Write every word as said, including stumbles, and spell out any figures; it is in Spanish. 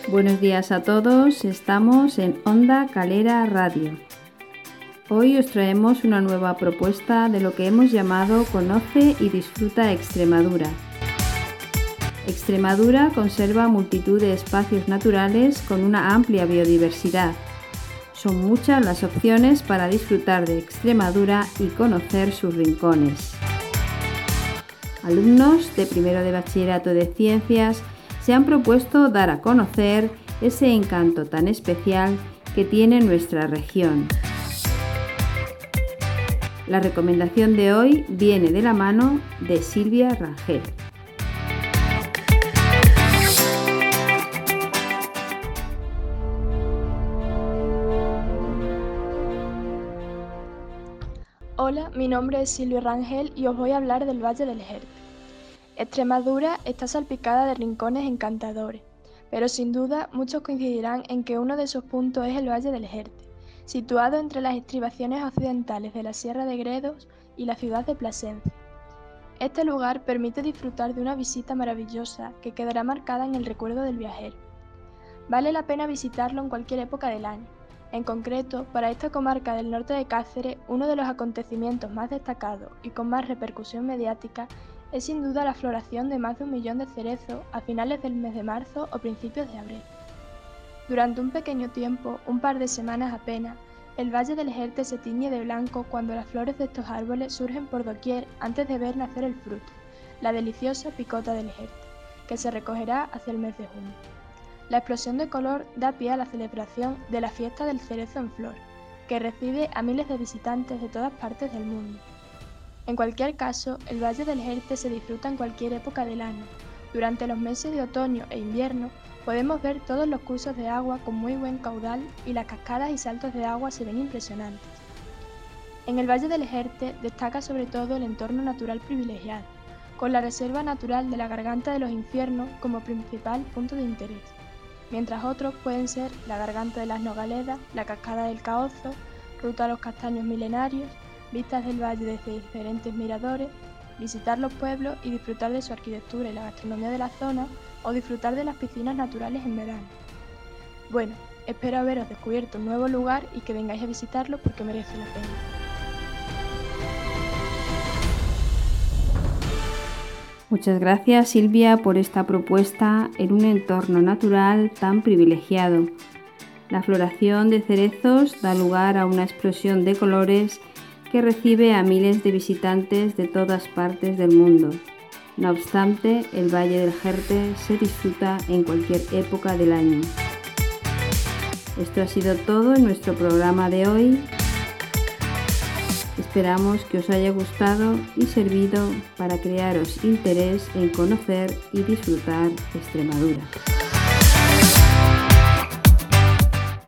Buenos días a todos, estamos en Onda Calera Radio. Hoy os traemos una nueva propuesta de lo que hemos llamado Conoce y Disfruta Extremadura. Extremadura conserva multitud de espacios naturales con una amplia biodiversidad. Son muchas las opciones para disfrutar de Extremadura y conocer sus rincones. Alumnos de primero de Bachillerato de Ciencias se han propuesto dar a conocer ese encanto tan especial que tiene nuestra región. La recomendación de hoy viene de la mano de Silvia Rangel. Hola, mi nombre es Silvia Rangel y os voy a hablar del Valle del Jerte. Extremadura está salpicada de rincones encantadores, pero sin duda muchos coincidirán en que uno de esos puntos es el Valle del Jerte, situado entre las estribaciones occidentales de la Sierra de Gredos y la ciudad de Plasencia. Este lugar permite disfrutar de una visita maravillosa que quedará marcada en el recuerdo del viajero. Vale la pena visitarlo en cualquier época del año. En concreto, para esta comarca del norte de Cáceres, uno de los acontecimientos más destacados y con más repercusión mediática es sin duda la floración de más de un millón de cerezos a finales del mes de marzo o principios de abril. Durante un pequeño tiempo, un par de semanas apenas, el Valle del Jerte se tiñe de blanco cuando las flores de estos árboles surgen por doquier antes de ver nacer el fruto, la deliciosa picota del Jerte, que se recogerá hacia el mes de junio. La explosión de color da pie a la celebración de la fiesta del cerezo en flor, que recibe a miles de visitantes de todas partes del mundo. En cualquier caso, el Valle del Jerte se disfruta en cualquier época del año. Durante los meses de otoño e invierno podemos ver todos los cursos de agua con muy buen caudal y las cascadas y saltos de agua se ven impresionantes. En el Valle del Jerte destaca sobre todo el entorno natural privilegiado, con la Reserva Natural de la Garganta de los Infiernos como principal punto de interés, mientras otros pueden ser la Garganta de las Nogaledas, la Cascada del Caozo, Ruta a los Castaños Milenarios, vistas del valle desde diferentes miradores, visitar los pueblos y disfrutar de su arquitectura y la gastronomía de la zona, o disfrutar de las piscinas naturales en verano. Bueno, espero haberos descubierto un nuevo lugar y que vengáis a visitarlo porque merece la pena. Muchas gracias, Silvia, por esta propuesta en un entorno natural tan privilegiado. La floración de cerezos da lugar a una explosión de colores que recibe a miles de visitantes de todas partes del mundo. No obstante, el Valle del Jerte se disfruta en cualquier época del año. Esto ha sido todo en nuestro programa de hoy. Esperamos que os haya gustado y servido para crearos interés en conocer y disfrutar Extremadura.